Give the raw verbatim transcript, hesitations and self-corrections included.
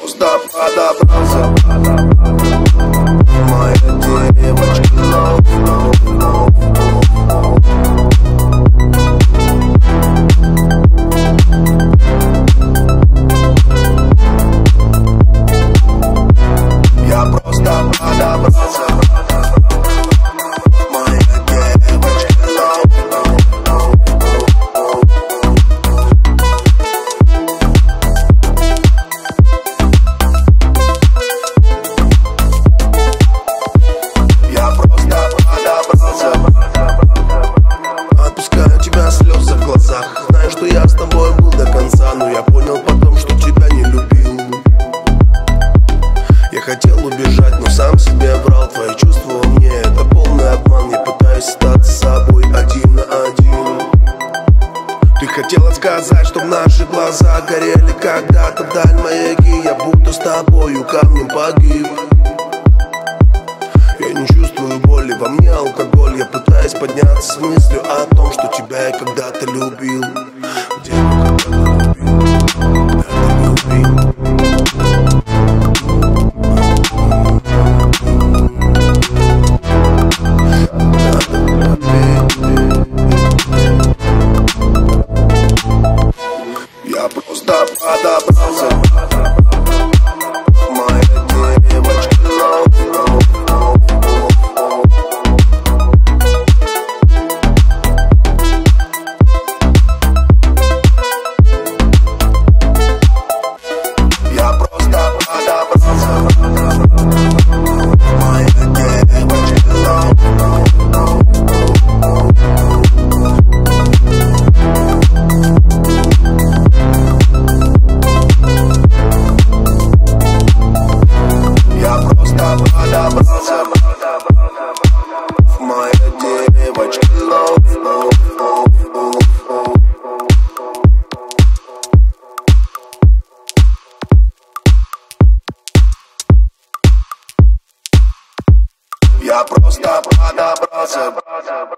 просто подобрался. Моя девочка, love, love, love, love. Я просто подобрался. Отпускаю тебя, слезы в глазах. Знаю, что я с тобой был до конца, но я понял потом, что тебя не любил. Я хотел убежать, но сам себе врал. Твои чувства во мне — это полный обман. Я пытаюсь остаться с собой один на один. Ты хотела сказать, чтоб наши глаза горели когда-то вдаль маяки. Я будто с тобою камнем погиб. Я не чувствую боли, во мне алкоголь. Я пытаюсь подняться с мыслью о том, что тебя я когда-то любил. Где я когда-то любил, когда-то любил. Я просто подобрался. Моя девочка, love, love, love. Я просто подобрался. Моя девочка, love, love, love. Я просто подобрался. Моя девочка, love, love, love, love. Я просто подобрался.